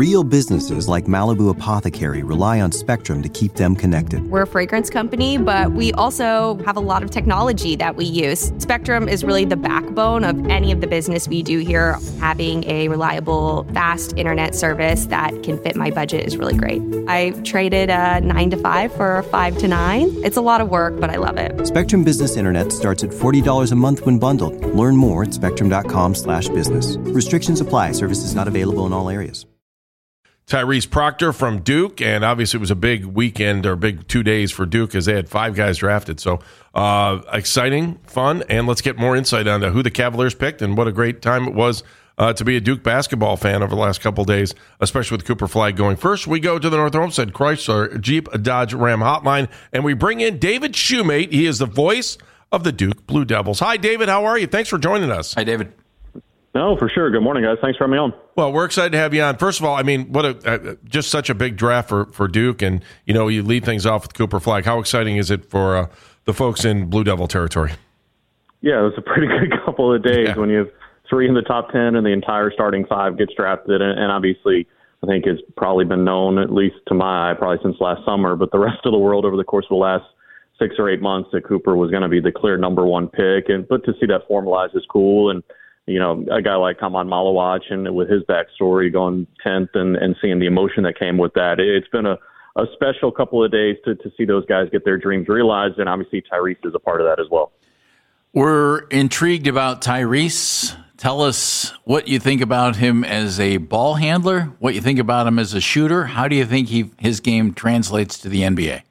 Real businesses like Malibu Apothecary rely on Spectrum to keep them connected. We're a fragrance company, but we also have a lot of technology that we use. Spectrum is really the backbone of any of the business we do here. Having a reliable, fast internet service that can fit my budget is really great. I traded a 9 to 5 for a 5 to 9. It's a lot of work, but I love it. Spectrum Business Internet starts at $40 a month when bundled. Learn more at spectrum.com/business. Restrictions apply. Services not available in all areas. Tyrese Proctor from Duke, and obviously it was a big weekend or big 2 days for Duke as they had 5 guys drafted. So exciting, fun, and let's get more insight on who the Cavaliers picked and what a great time it was to be a Duke basketball fan over the last couple of days, especially with Cooper Flagg going first. We go to the North Olmsted Chrysler Jeep Dodge Ram hotline, and we bring in David Shumate. He is the voice of the Duke Blue Devils. Hi, David. How are you? Thanks for joining us. Hi, David. No, for sure. Good morning, guys. Thanks for having me on. Well, we're excited to have you on. First of all, I mean, what just such a big draft for Duke, and you lead things off with Cooper Flagg. How exciting is it for the folks in Blue Devil territory? Yeah, it was a pretty good couple of days when you have 3 in the top 10 and the entire starting 5 gets drafted, and obviously I think it's probably been known, at least to my eye, probably since last summer, but the rest of the world over the course of the last 6 or 8 months that Cooper was going to be the clear number 1 pick, but to see that formalized is cool. And a guy like Kaman Malawach and with his backstory going 10th and seeing the emotion that came with that, it's been a special couple of days to see those guys get their dreams realized, and obviously Tyrese is a part of that as well. We're intrigued about Tyrese. Tell us what you think about him as a ball handler, what you think about him as a shooter. How do you think his game translates to the NBA?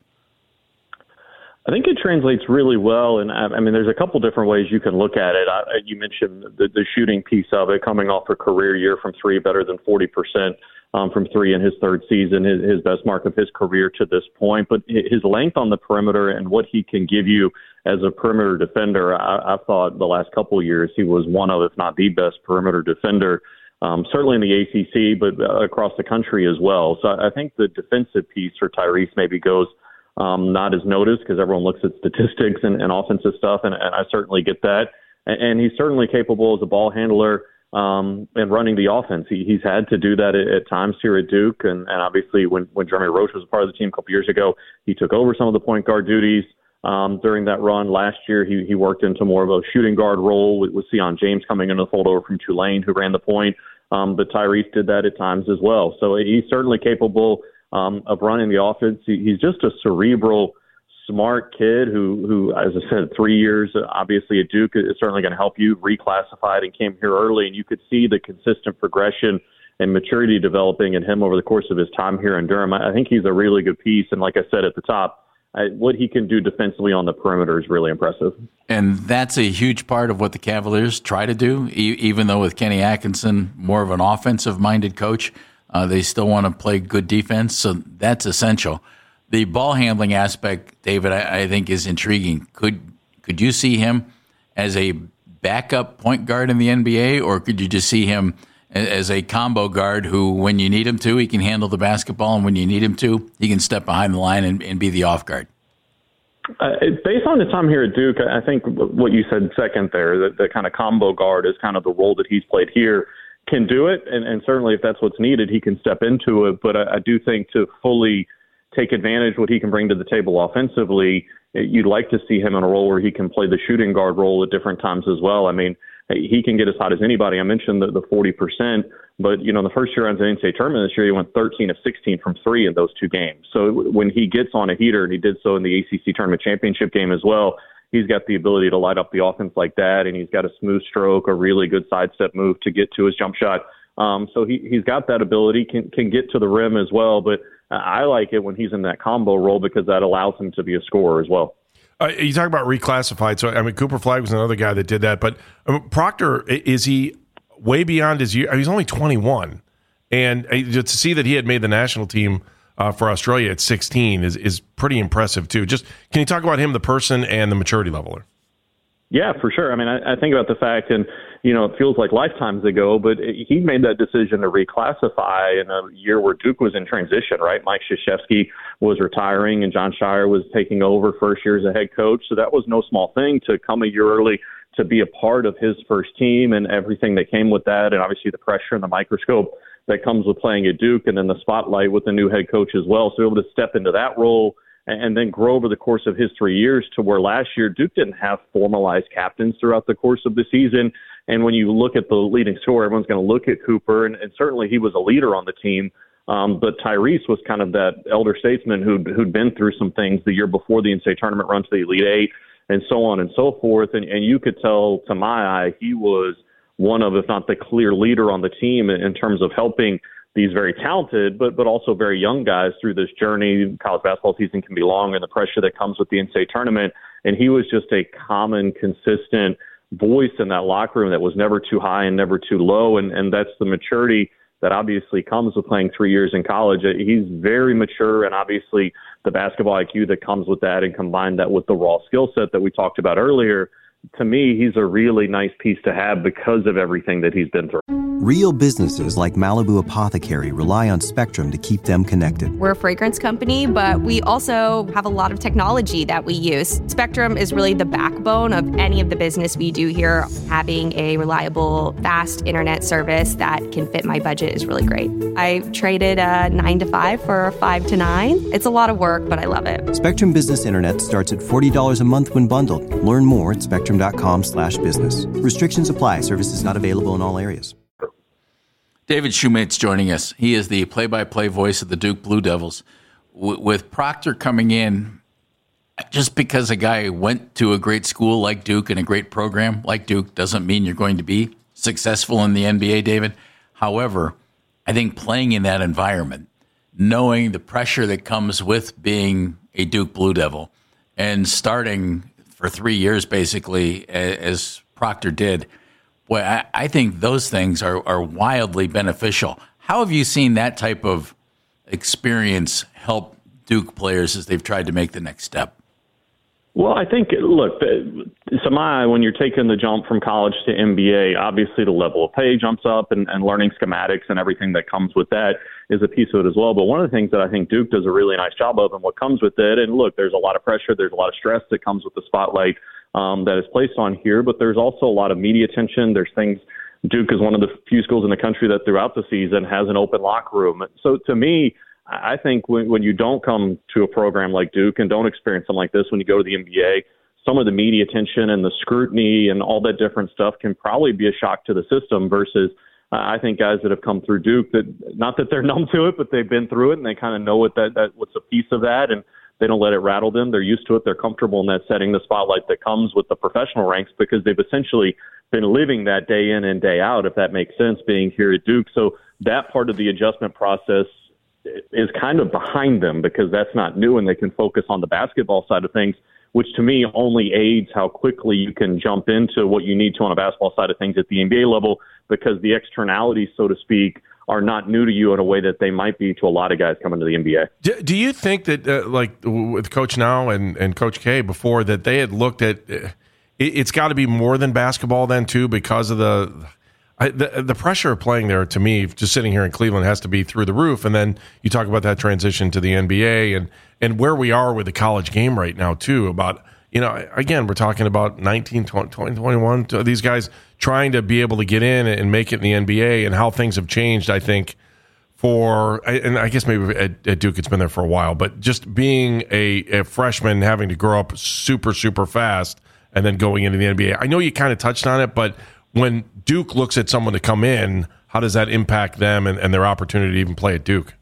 I think it translates really well, and I mean, there's a couple different ways you can look at it. You mentioned the shooting piece of it, coming off a career year from 3, better than 40% from 3 in his 3rd season, his best mark of his career to this point. But his length on the perimeter and what he can give you as a perimeter defender, I thought the last couple of years he was one of, if not the best perimeter defender, certainly in the ACC, but across the country as well. So I think the defensive piece for Tyrese maybe goes not as noticed because everyone looks at statistics and offensive stuff, and I certainly get that. And he's certainly capable as a ball handler and running the offense. He's had to do that at times here at Duke, and obviously when Jeremy Roach was a part of the team a couple years ago, he took over some of the point guard duties during that run. Last year, he worked into more of a shooting guard role with Sion James coming into the fold over from Tulane, who ran the point. But Tyrese did that at times as well. So he's certainly capable of running the offense. He's just a cerebral, smart kid who, as I said, 3 years, obviously at Duke is certainly going to help you. Reclassified and came here early, and you could see the consistent progression and maturity developing in him over the course of his time here in Durham. I think he's a really good piece, and like I said at the top, what he can do defensively on the perimeter is really impressive. And that's a huge part of what the Cavaliers try to do, even though with Kenny Atkinson, more of an offensive-minded coach, they still want to play good defense, so that's essential. The ball handling aspect, David, I think is intriguing. Could you see him as a backup point guard in the NBA, or could you just see him as a combo guard who, when you need him to, he can handle the basketball, and when you need him to, he can step behind the line and be the off guard? Based on his time here at Duke, I think what you said second there, that the kind of combo guard is kind of the role that he's played here, can do it, and certainly if that's what's needed, he can step into it. But I do think to fully take advantage of what he can bring to the table offensively, you'd like to see him in a role where he can play the shooting guard role at different times as well. I mean, he can get as hot as anybody. I mentioned the 40%, but, the first year on the NCAA tournament this year, he went 13 of 16 from 3 in those 2 games. So when he gets on a heater, and he did so in the ACC tournament championship game as well, he's got the ability to light up the offense like that, and he's got a smooth stroke, a really good sidestep move to get to his jump shot. So he's got that ability, can get to the rim as well, but I like it when he's in that combo role because that allows him to be a scorer as well. You talk about reclassified. So, I mean, Cooper Flagg was another guy that did that. But Proctor, is he way beyond his year? He's only 21. And to see that he had made the national team for Australia at 16 is pretty impressive, too. Just can you talk about him, the person, and the maturity level? Yeah, for sure. I mean, I think about the fact, and, it feels like lifetimes ago, but he made that decision to reclassify in a year where Duke was in transition, right? Mike Krzyzewski was retiring and John Shire was taking over first year as a head coach. So that was no small thing to come a year early to be a part of his first team and everything that came with that, and obviously the pressure and the microscope that comes with playing at Duke, and then the spotlight with the new head coach as well. So able to step into that role and then grow over the course of his 3 years to where last year Duke didn't have formalized captains throughout the course of the season. And when you look at the leading scorer, everyone's going to look at Cooper, and certainly he was a leader on the team. But Tyrese was kind of that elder statesman who'd been through some things the year before the NCAA tournament run to the Elite Eight and so on and so forth. And you could tell, to my eye, he was one of, if not the clear leader on the team in terms of helping these very talented, but also very young guys through this journey. College basketball season can be long, and the pressure that comes with the NCAA tournament. And he was just a common, consistent voice in that locker room that was never too high and never too low. And that's the maturity that obviously comes with playing 3 years in college. He's very mature, and obviously the basketball IQ that comes with that, and combine that with the raw skill set that we talked about earlier. To me, he's a really nice piece to have because of everything that he's been through. Real businesses like Malibu Apothecary rely on Spectrum to keep them connected. We're a fragrance company, but we also have a lot of technology that we use. Spectrum is really the backbone of any of the business we do here. Having a reliable, fast internet service that can fit my budget is really great. I traded a 9 to 5 for a 5 to 9. It's a lot of work, but I love it. Spectrum Business Internet starts at $40 a month when bundled. Learn more at spectrum.com/business. Restrictions apply. Services not available in all areas. David Shumate's joining us. He is the play-by-play voice of the Duke Blue Devils. With Proctor coming in, just because a guy went to a great school like Duke and a great program like Duke doesn't mean you're going to be successful in the NBA, David. However, I think playing in that environment, knowing the pressure that comes with being a Duke Blue Devil and starting for 3 years basically, as Proctor did, boy, I think those things are wildly beneficial. How have you seen that type of experience help Duke players as they've tried to make the next step? Well, I think, look, Samai, when you're taking the jump from college to NBA, obviously the level of pay jumps up, and learning schematics and everything that comes with that is a piece of it as well. But one of the things that I think Duke does a really nice job of, and what comes with it, and look, there's a lot of pressure, there's a lot of stress that comes with the spotlight that is placed on here, but there's also a lot of media attention. There's things, Duke is one of the few schools in the country that throughout the season has an open locker room. So to me, I think when you don't come to a program like Duke and don't experience something like this, when you go to the NBA, some of the media attention and the scrutiny and all that different stuff can probably be a shock to the system versus I think guys that have come through Duke, that not that they're numb to it, but they've been through it and they kind of know what's a piece of that, and they don't let it rattle them. They're used to it. They're comfortable in that setting, the spotlight that comes with the professional ranks, because they've essentially been living that day in and day out, if that makes sense, being here at Duke. So that part of the adjustment process is kind of behind them because that's not new, and they can focus on the basketball side of things, which to me only aids how quickly you can jump into what you need to on a basketball side of things at the NBA level, because the externalities, so to speak, are not new to you in a way that they might be to a lot of guys coming to the NBA. Do you think that, like with Coach Now and Coach K before, that they had looked at it's got to be more than basketball then too, because of the pressure of playing there, to me, just sitting here in Cleveland, has to be through the roof. And then you talk about that transition to the NBA and where we are with the college game right now too, about, again, we're talking about 19, 20, 21, these guys trying to be able to get in and make it in the NBA, and how things have changed, I think, and I guess maybe at Duke it's been there for a while, but just being a freshman, having to grow up super, super fast and then going into the NBA. I know you kind of touched on it, but when Duke looks at someone to come in, how does that impact them and their opportunity to even play at Duke?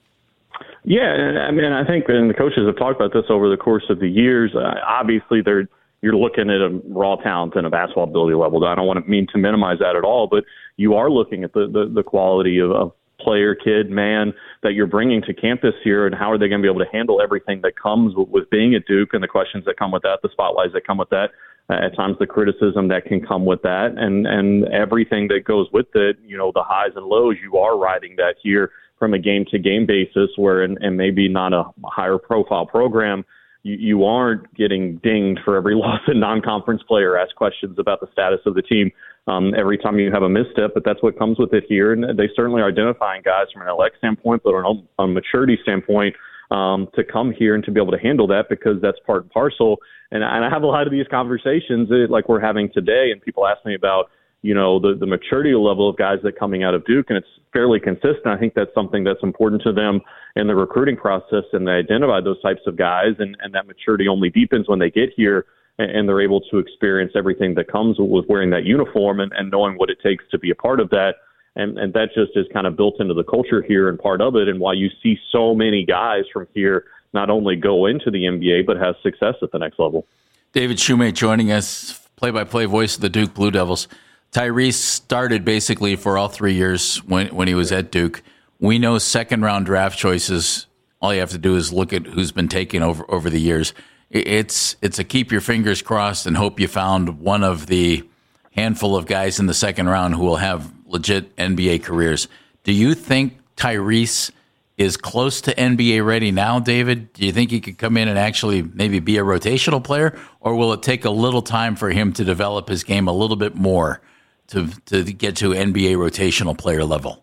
Yeah, I mean, I think, and the coaches have talked about this over the course of the years. Obviously, you're looking at a raw talent and a basketball ability level. I don't want to mean to minimize that at all, but you are looking at the quality of player, kid, man that you're bringing to campus here, and how are they going to be able to handle everything that comes with being at Duke, and the questions that come with that, the spotlights that come with that, at times the criticism that can come with that, and everything that goes with it, the highs and lows. You are riding that here from a game-to-game basis, where, and maybe not a higher profile program, you aren't getting dinged for every loss and non-conference player, ask questions about the status of the team every time you have a misstep, but that's what comes with it here. And they certainly are identifying guys from an LX standpoint, but on a maturity standpoint, to come here and to be able to handle that, because that's part and parcel. And I have a lot of these conversations like we're having today, and people ask me about, the maturity level of guys that coming out of Duke, and it's fairly consistent. I think that's something that's important to them in the recruiting process, and they identify those types of guys, and that maturity only deepens when they get here and they're able to experience everything that comes with wearing that uniform and knowing what it takes to be a part of that. And that just is kind of built into the culture here and part of it, and why you see so many guys from here not only go into the NBA, but have success at the next level. David Shumate joining us, play-by-play voice of the Duke Blue Devils. Tyrese started basically for all 3 years when he was at Duke. We know second-round draft choices, all you have to do is look at who's been taken over the years. It's a keep your fingers crossed and hope you found one of the handful of guys in the second round who will have legit NBA careers. Do you think Tyrese is close to NBA ready now, David? Do you think he could come in and actually maybe be a rotational player, or will it take a little time for him to develop his game a little bit more to get to NBA rotational player level?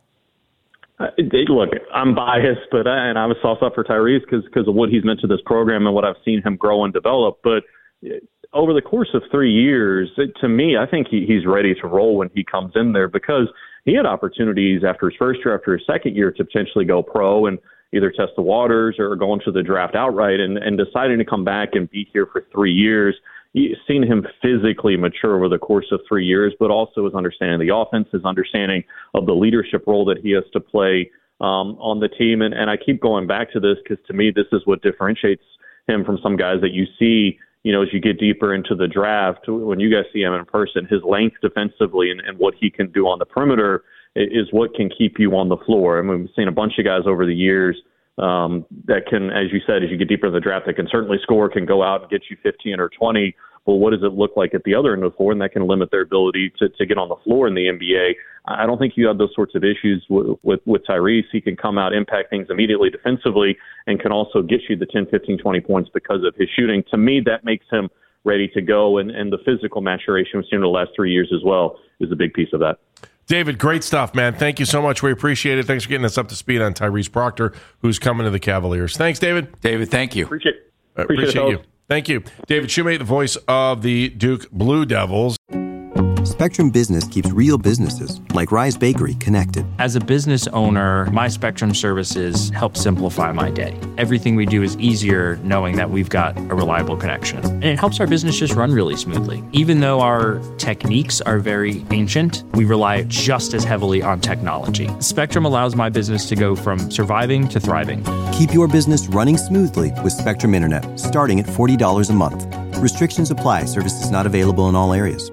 Look, I'm biased, and I have a soft spot for Tyrese because of what he's meant to this program and what I've seen him grow and develop. But over the course of 3 years, to me, I think he's ready to roll when he comes in there, because he had opportunities after his first year, after his second year, to potentially go pro and either test the waters or go into the draft outright, and deciding to come back and be here for 3 years. You've seen him physically mature over the course of 3 years, but also his understanding of the offense, his understanding of the leadership role that he has to play on the team. And I keep going back to this because, to me, this is what differentiates him from some guys that you see, as you get deeper into the draft. When you guys see him in person, his length defensively and what he can do on the perimeter is what can keep you on the floor. I mean, we've seen a bunch of guys over the years that can, as you said, as you get deeper in the draft, that can certainly score, can go out and get you 15 or 20. Well, what does it look like at the other end of the floor? And that can limit their ability to get on the floor in the NBA. I don't think you have those sorts of issues with Tyrese. He can come out, impact things immediately defensively, and can also get you the 10, 15, 20 points because of his shooting. To me, that makes him ready to go. And the physical maturation we've seen in the last 3 years as well is a big piece of that. David, great stuff, man. Thank you so much. We appreciate it. Thanks for getting us up to speed on Tyrese Proctor, who's coming to the Cavaliers. Thanks, David. David, thank you. Appreciate you. Thank you. David Shumate, the voice of the Duke Blue Devils. Spectrum Business keeps real businesses, like Rise Bakery, connected. As a business owner, my Spectrum services help simplify my day. Everything we do is easier knowing that we've got a reliable connection. And it helps our business just run really smoothly. Even though our techniques are very ancient, we rely just as heavily on technology. Spectrum allows my business to go from surviving to thriving. Keep your business running smoothly with Spectrum Internet, starting at $40 a month. Restrictions apply. Services not available in all areas.